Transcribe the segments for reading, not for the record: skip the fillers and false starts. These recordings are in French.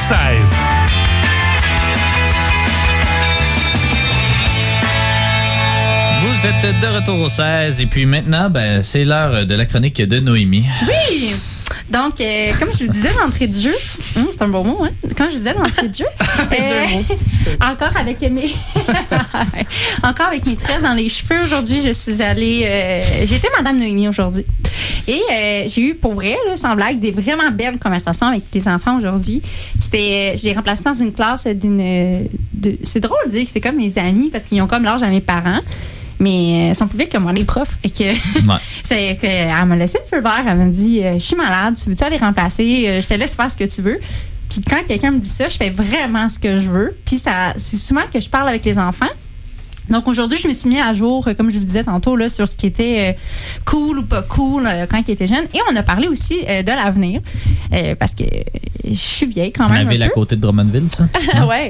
16. Vous êtes de retour au 16 et puis maintenant, c'est l'heure de la chronique de Noémie. Oui! Donc, comme je vous disais d'entrée de jeu, c'est un bon mot, hein? Quand je disais d'entrée de jeu, encore avec mes tresses dans les cheveux aujourd'hui, je suis allée. J'étais Madame Noémie aujourd'hui. Et j'ai eu, pour vrai, là, sans blague, des vraiment belles conversations avec les enfants aujourd'hui. Je les remplaçais dans une classe c'est drôle de dire que c'est comme mes amis parce qu'ils ont comme l'âge à mes parents. Mais ils sont plus vite que moi, les profs. Et que, elle m'a laissé le feu vert. Elle m'a dit je suis malade, tu veux-tu aller remplacer? Je te laisse faire ce que tu veux. Puis quand quelqu'un me dit ça, je fais vraiment ce que je veux. Puis c'est souvent que je parle avec les enfants. Donc aujourd'hui, je me suis mis à jour, comme je vous disais tantôt, là, sur ce qui était cool ou pas cool quand ils étaient jeunes. Et on a parlé aussi de l'avenir. Parce que je suis vieille quand même. La ville à côté de Drummondville, ça? Ouais.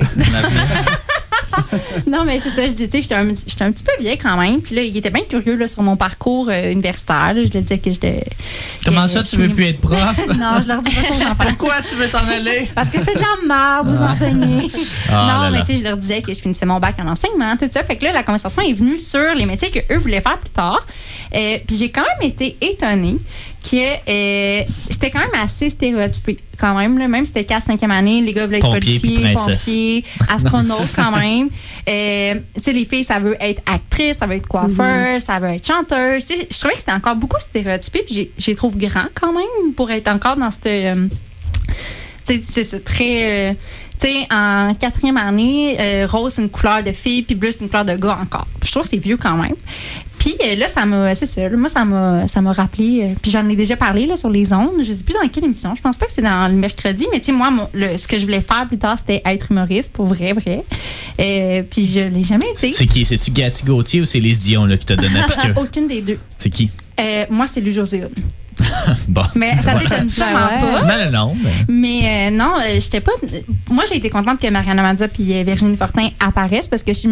Non, mais c'est ça, je dis, tu sais, j'étais un petit peu vieille quand même. Puis là, il était bien curieux là, sur mon parcours universitaire. Là. Je lui disais que j'étais. Comment ça, tu veux plus être prof? Non, je leur dis pas ça aux enfants. Pourquoi tu veux t'en aller? Parce que c'est de la merde, vous enseigner. Non, mais tu sais, je leur disais que je finissais mon bac en enseignement, tout ça. Fait que là, la conversation est venue sur les métiers qu'eux voulaient faire plus tard. Puis j'ai quand même été étonnée que c'était quand même assez stéréotypé. Quand même, là, même si c'était 4-5e année, les gars voulaient être policiers, pompiers, astronautes quand même. Tu sais, les filles, ça veut être actrice, ça veut être coiffeur, ça veut être chanteuse. Tu sais, je trouvais que c'était encore beaucoup stéréotypé, puis je les trouve grands quand même pour être encore dans cette... tu sais, c'est ça, très... tu sais, en 4e année, rose, c'est une couleur de fille, puis bleu, c'est une couleur de gars encore. Je trouve que c'est vieux quand même. Puis là, c'est ça. Moi, ça m'a rappelé. Puis j'en ai déjà parlé là, sur les ondes. Je ne sais plus dans quelle émission. Je pense pas que c'est dans le mercredi. Mais tu sais, moi, ce que je voulais faire plus tard, c'était être humoriste, pour vrai. Puis je l'ai jamais été. C'est qui? C'est-tu Gatti Gauthier ou c'est les Dion là, qui t'a donné la piqûre? Aucune des deux. C'est qui? Moi, c'est Louis-José Hood. Bon. Mais ça t'étonne vraiment pas. Non. Mais non, j'étais pas. Moi, j'ai été contente que Mariana Mazza et Virginie Fortin apparaissent parce que je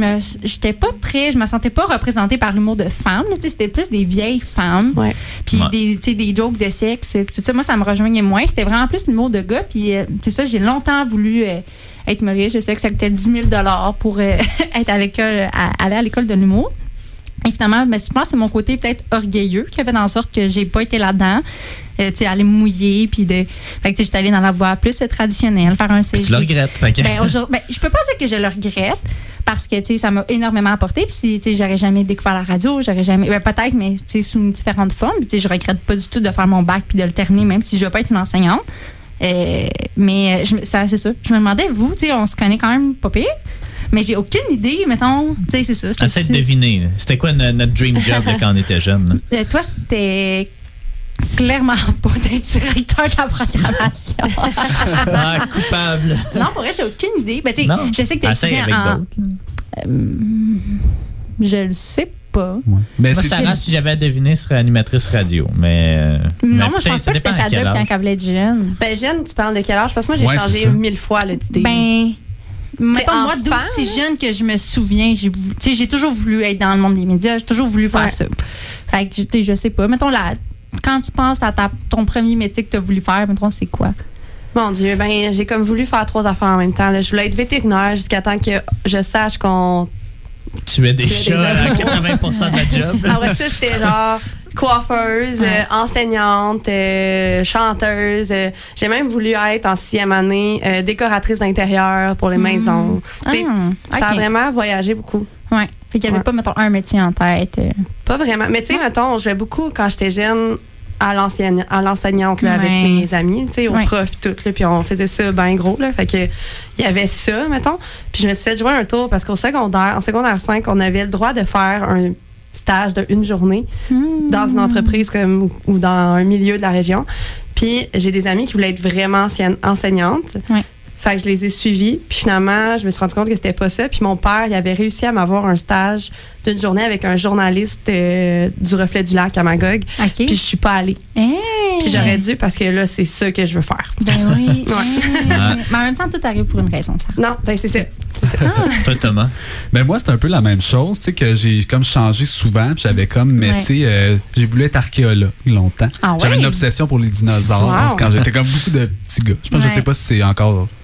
me sentais pas représentée par l'humour de femmes. C'était plus des vieilles femmes. Ouais. Puis des jokes de sexe. Puis tout ça, moi, ça me rejoignait moins. C'était vraiment plus l'humour de gars. Puis c'est ça, j'ai longtemps voulu être humoriste. Je sais que ça coûtait 10 000 $ pour être à l'école, aller à l'école de l'humour. Et finalement, je pense que c'est mon côté peut-être orgueilleux qui a fait en sorte que j'ai pas été là-dedans. Tu sais, aller me mouiller, puis fait que j'étais allée dans la voie plus traditionnelle, faire un CG. Tu le regrettes. Je peux pas dire que je le regrette, parce que, tu sais, ça m'a énormément apporté. Puis, tu sais, j'aurais jamais découvert la radio, j'aurais jamais... peut-être, mais, tu sais, sous différentes formes. Puis, tu sais, je regrette pas du tout de faire mon bac puis de le terminer, même si je veux pas être une enseignante. Mais, c'est ça. Je me demandais, vous, tu sais, on se connaît quand même pas pire. Mais j'ai aucune idée, mettons. Tu sais, c'est ça. Essaye de deviner. C'était quoi notre dream job quand on était jeune? Toi, c'était clairement pas d'être directeur de la programmation. Coupable. Non, pour vrai, j'ai aucune idée. Ben, je sais que tu étudiais en... je le sais pas. Ouais. Mais moi, Sarah, si j'avais à deviner, serait animatrice radio. Mais non, moi, je pense pas que c'était sa job quand elle voulait être jeune. Ben, jeune, tu parles de quel âge? Parce que moi, j'ai changé 1000 fois d'idée. Ben... Mettons, moi, d'aussi jeune que je me souviens, j'ai toujours voulu être dans le monde des médias, j'ai toujours voulu faire ça. Fait que, je sais pas. Mettons, quand tu penses à ton premier métier que tu as voulu faire, mettons, c'est quoi? Mon Dieu, ben, j'ai comme voulu faire 3 affaires en même temps. Là. Je voulais être vétérinaire jusqu'à temps que je sache qu'on tuait des chats à 80% de la job. Après ça, c'était genre coiffeuse, enseignante, chanteuse. J'ai même voulu être en 6e année décoratrice d'intérieur pour les maisons. Ça a vraiment voyagé beaucoup. Ouais. Fait qu'il n'y avait pas, mettons, un métier en tête. Pas vraiment. Mais tu sais, mettons, je jouais beaucoup quand j'étais jeune à l'enseignante là, avec mes amis, tu sais, au prof tout, là, puis on faisait ça bien gros, là. Fait que il y avait ça, mettons. Puis je me suis fait jouer un tour parce en secondaire 5, on avait le droit de faire un stage de 1 journée dans une entreprise ou dans un milieu de la région. Puis j'ai des amis qui voulaient être vraiment enseignantes. Ouais. Fait que je les ai suivis. Puis finalement, je me suis rendu compte que c'était pas ça. Puis mon père, il avait réussi à m'avoir un stage d'1 journée avec un journaliste du Reflet du Lac à Magog. Okay. Puis je suis pas allée. Hey. Puis j'aurais dû parce que là, c'est ça que je veux faire. Ben oui. Mais en même temps, tout arrive pour une raison, ça. Non, ben c'est ça. Toi, Thomas? Ben moi, c'est un peu la même chose. Tu sais, que j'ai comme changé souvent. Puis j'avais comme métier. J'ai voulu être archéologue longtemps. J'avais une obsession pour les dinosaures quand j'étais comme beaucoup de petits gars. Je pense que je sais pas si c'est encore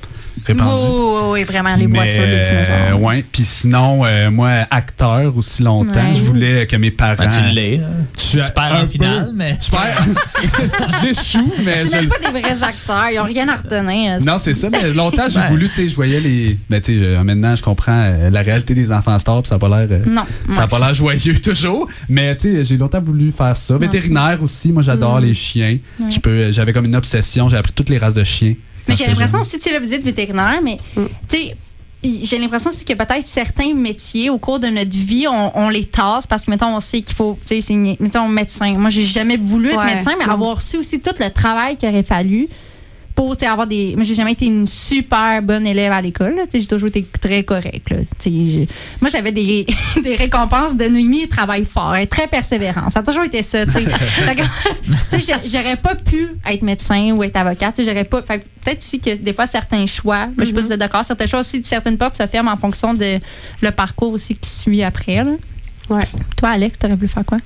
répandu. Oui, vraiment, les voitures, les dinosaures. Oui, puis sinon, moi, acteur aussi longtemps, je voulais que mes parents... Ben, tu l'es. Tu perds en finale, mais... J'échoue, mais... C'est même pas des vrais acteurs, ils n'ont rien à retenir. Non, c'est ça, mais longtemps, j'ai voulu, tu sais, je voyais les... Ben, tu sais, maintenant, je comprends la réalité des enfants stars, puis ça n'a pas l'air... ça n'a pas l'air joyeux toujours, mais tu sais, j'ai longtemps voulu faire ça. Vétérinaire aussi, moi, j'adore les chiens. J'avais comme une obsession, j'ai appris toutes les races de chiens. Mais j'ai l'impression aussi, tu sais, là, vous dites vétérinaire, mais tu sais, j'ai l'impression aussi que peut-être certains métiers au cours de notre vie, on les tasse parce que, mettons, on sait qu'il faut, tu sais, mettons, médecin. Moi, j'ai jamais voulu être médecin, mais avoir su aussi tout le travail qu'il aurait fallu pour avoir des. Moi, j'ai jamais été une super bonne élève à l'école. J'ai toujours été très correcte. Moi, j'avais des récompenses de Noémie et travail fort, très persévérant. Ça a toujours été ça. J'aurais pas pu être médecin ou être avocate. J'aurais pas. Fait, peut-être aussi que des fois, certains choix, je sais pas si vous êtes d'accord, certains choix aussi, certaines portes se ferment en fonction de le parcours aussi qui suit après. Là. Ouais. Toi, Alex, t'aurais voulu faire quoi?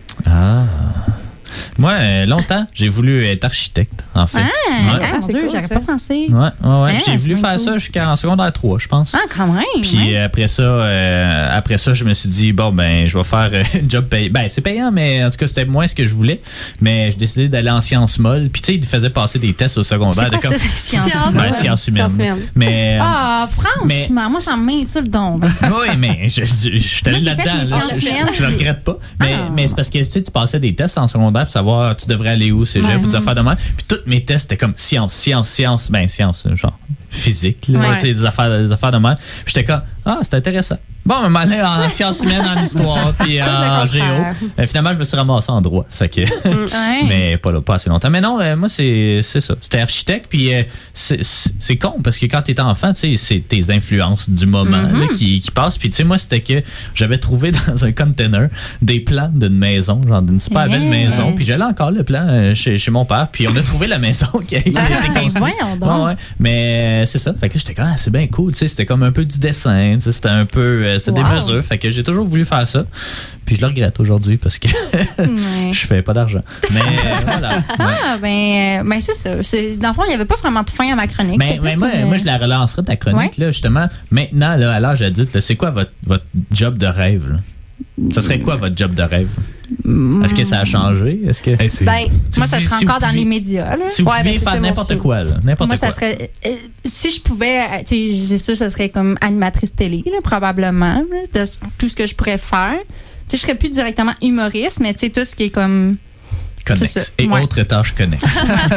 Moi, longtemps, j'ai voulu être architecte, en fait. Mon Dieu, j'aurais pas pensé. Ouais. J'ai voulu faire ça jusqu'en secondaire 3, je pense. Quand même. Puis après ça, je me suis dit, bon, ben, je vais faire un job payant. Ben, c'est payant, mais en tout cas, c'était moins ce que je voulais. Mais j'ai décidé d'aller en sciences molles. Puis, tu sais, ils faisaient passer des tests au secondaire. C'est quoi, sciences humaines. Mais, franchement, moi, ça m'insulte donc. Oui, mais je suis allé là-dedans. Je le regrette pas. Mais c'est parce que, tu sais, tu passais des tests en secondaire pour savoir tu devrais aller où, cégep, ou des affaires de même. Puis tous mes tests, c'était comme science, genre physique, des affaires de même. Puis j'étais comme, c'est intéressant. Bon, on m'allait en sciences humaines, en histoire, puis en géo. Finalement, je me suis ramassé en droit. Fait que, mais pas assez longtemps. Mais non, moi, c'est ça. C'était architecte, puis c'est con, parce que quand t'es enfant, tu sais, c'est tes influences du moment là, qui passent. Puis tu sais, moi, c'était que j'avais trouvé dans un container des plans d'une maison, genre d'une super belle maison. Puis j'allais encore le plan chez mon père, puis on a trouvé la maison qui a été construite. Voyons donc. Mais c'est ça. Fait que là, j'étais comme, c'est bien cool. Tu sais, c'était comme un peu du dessin. C'était un peu... C'était des mesures. Fait que j'ai toujours voulu faire ça. Puis je le regrette aujourd'hui parce que je fais pas d'argent. Mais voilà. Ben c'est ça. Dans le fond, il n'y avait pas vraiment de fin à ma chronique. Mais moi, je la relancerai ta chronique. Là, justement, maintenant, là, à l'âge adulte, là, c'est quoi votre job de rêve? Là? Ça serait quoi votre job de rêve? Est-ce que ça a changé? Est-ce que moi, ça serait encore dans les médias. Là. Si vous pouviez faire n'importe quoi, là, moi, ça serait... si je pouvais... C'est sûr, ça serait comme animatrice télé, là, probablement, là, de tout ce que je pourrais faire. Je serais plus directement humoriste, mais tout ce qui est comme... Connexe. Et autres tâches connexes.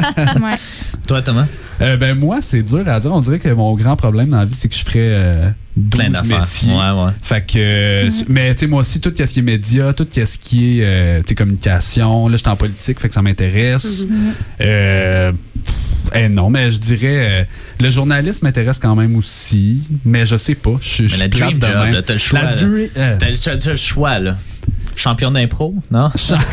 Toi, Thomas? Ben moi, c'est dur à dire. On dirait que mon grand problème dans la vie, c'est que je ferais 12 métiers. Fait que, mais tu sais, moi aussi, tout ce qui est médias, tout ce qui est communication, là, je suis en politique, fait que ça m'intéresse. Non, mais je dirais, le journalisme m'intéresse quand même aussi, mais je sais pas. Je suis dream job, t'as le choix. T'as le choix, là. Champion d'impro, non?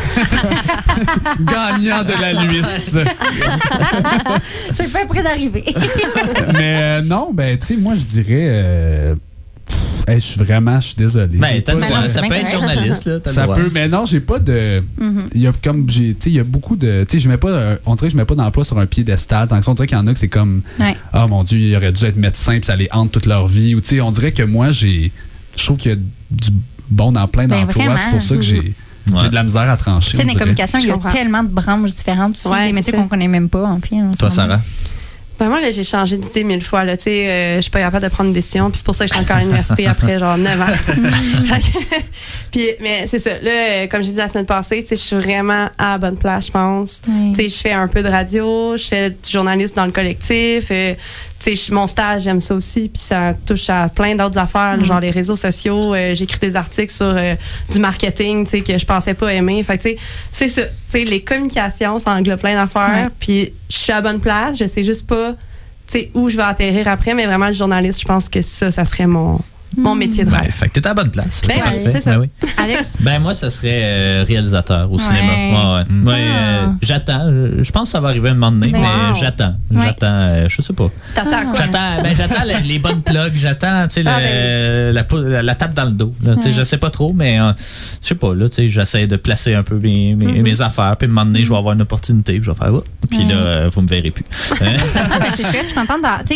Gagnant de la Luisse. C'est pas près d'arriver. Mais non, ben, tu sais, moi, je dirais... je suis désolé. Ben, ça peut être journaliste, là. Ça peut, mais non, j'ai pas de. Il y a comme, il y a beaucoup de. Tu sais, je mets pas. On dirait que je mets pas d'emploi sur un piédestal. Tant que ça, on dirait qu'il y en a que c'est comme. Ah, mon Dieu, il aurait dû être médecin, puis ça les hante toute leur vie. Ou, tu sais, on dirait que moi, je trouve qu'il y a du bon dans plein d'emplois. C'est pour ça que j'ai de la misère à trancher. Tu sais, dans la communication, il y a tellement de branches différentes aussi, des métiers qu'on connaît même pas, en fait. Toi, Sarah? Ben moi, là, j'ai changé d'idée 1000 fois. Je suis pas capable de prendre une décision. Puis c'est pour ça que je suis encore à l'université après genre 9 ans. Puis, mais c'est ça. Là, comme j'ai dit la semaine passée, je suis vraiment à la bonne place, je pense. Je fais un peu de radio, je fais du journalisme dans le collectif. Mon stage, j'aime ça aussi. Puis ça touche à plein d'autres affaires, genre les réseaux sociaux. J'écris des articles sur du marketing que je pensais pas aimer. Fait que c'est ça. Les communications, ça englobe plein d'affaires. Puis je suis à la bonne place. Je sais juste pas où je vais atterrir après. Mais vraiment, le journaliste, je pense que ça serait mon métier de rêve. Fait que t'es à la bonne place. C'est parfait. C'est ça. Ben oui. Alex? Ben moi, ça serait réalisateur au cinéma. J'attends. Je pense que ça va arriver un moment donné, mais j'attends. J'attends, je sais pas. T'attends quoi? J'attends les bonnes plugs. J'attends la tape dans le dos. Là, je sais pas trop, mais je sais pas. Là, j'essaie de placer un peu mes affaires. Puis à un moment donné, je vais avoir une opportunité. Puis je vais faire puis là, vous me verrez plus. C'est fait. Je suis contente. C'est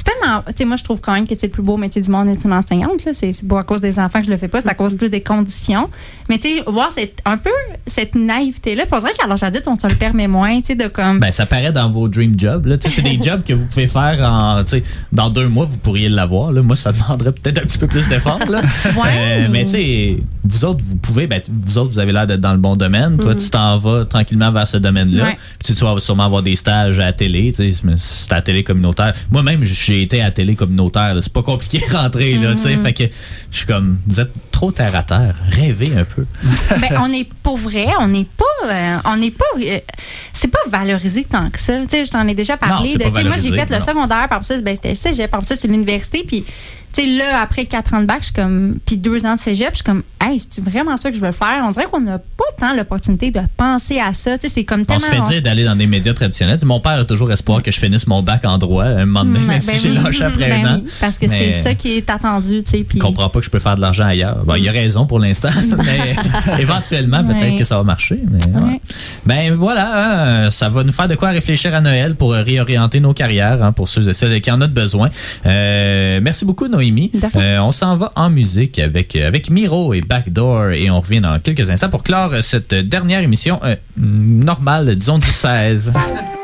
tellement. Tu sais, moi, je trouve quand même que c'est le plus beau métier du monde d'être une enseignante. Là. C'est pas à cause des enfants que je le fais pas, c'est à cause plus des conditions. Mais tu sais, voir un peu cette naïveté-là. Puis on dirait qu'à l'âge adulte, on se le permet moins, tu sais, de comme. Ben, ça paraît dans vos dream jobs. Là. C'est des jobs que vous pouvez faire dans 2 mois, vous pourriez l'avoir. Là. Moi, ça demanderait peut-être un petit peu plus d'effort. Là. Mais tu sais, vous autres, vous pouvez, vous avez l'air d'être dans le bon domaine. Toi, tu t'en vas tranquillement vers ce domaine-là. Ouais. Puis tu vas sûrement avoir des stages à la télé. C'est à la télé communautaire. Moi-même, j'ai été à la télé communautaire. Là. C'est pas compliqué de rentrer. Là, fait que je suis comme, vous êtes trop terre à terre. Rêvez un peu. Ben, on est pas vrai. On n'est pas. C'est pas valorisé tant que ça. Tu sais, je t'en ai déjà parlé. Moi, j'ai fait le secondaire, par ça, c'était le cégep, par ça, c'est l'université. Puis, tu sais, là, après 4 ans de bac, je suis comme. Puis 2 ans de cégep, je suis comme, hey, c'est vraiment ça que je veux faire? On dirait qu'on n'a pas tant l'opportunité de penser à ça. Tu sais, c'est comme tellement. On se fait dire d'aller dans des médias traditionnels. Mon père a toujours espoir que je finisse mon bac en droit un moment donné, même si j'ai lâché après un an. Oui, parce que c'est ça qui est attendu, tu sais. Puis. Il comprend pas que je peux faire de l'argent ailleurs. Bon, il a raison pour l'instant, mais éventuellement, peut-être que ça va marcher. Mais, ouais. Ben voilà, ça va nous faire de quoi réfléchir à Noël pour réorienter nos carrières, pour ceux et celles qui en ont besoin. Merci beaucoup, Noémie. On s'en va en musique avec Miro et Backdoor et on revient dans quelques instants pour clore cette dernière émission normale, disons du 16.